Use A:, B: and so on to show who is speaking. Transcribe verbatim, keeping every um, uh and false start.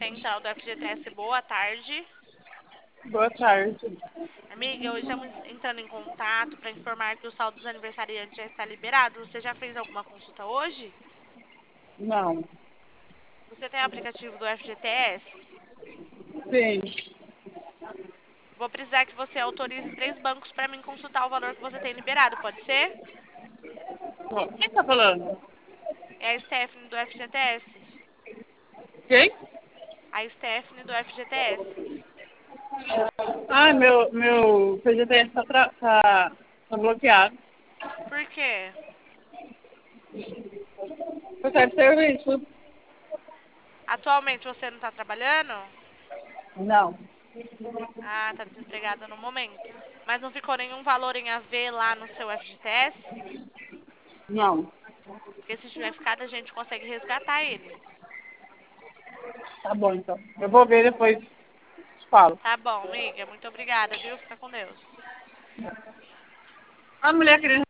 A: Central do F G T S, boa tarde.
B: Boa tarde.
A: Amiga, hoje estamos entrando em contato para informar que o saldo dos aniversariantes já está liberado. Você já fez alguma consulta hoje?
B: Não.
A: Você tem o aplicativo do F G T S?
B: Sim.
A: Vou precisar que você autorize três bancos para mim consultar o valor que você tem liberado, pode ser?
B: Bom, quem tá falando?
A: É a Stephanie do F G T S.
B: Quem?
A: A Stephanie do F G T S.
B: Ah, meu, meu P G T S tá, tra- tá, tá bloqueado.
A: Por quê?
B: Eu quero serviço.
A: Atualmente você não está trabalhando?
B: Não.
A: Ah, tá desempregada no momento. Mas não ficou nenhum valor em A V lá no seu F G T S?
B: Não.
A: Porque se tiver ficado, a gente consegue resgatar ele.
B: Tá bom, então. Eu vou ver depois. Te falo.
A: Tá bom, amiga. Muito obrigada, viu? Fica com Deus.
B: A mulher querendo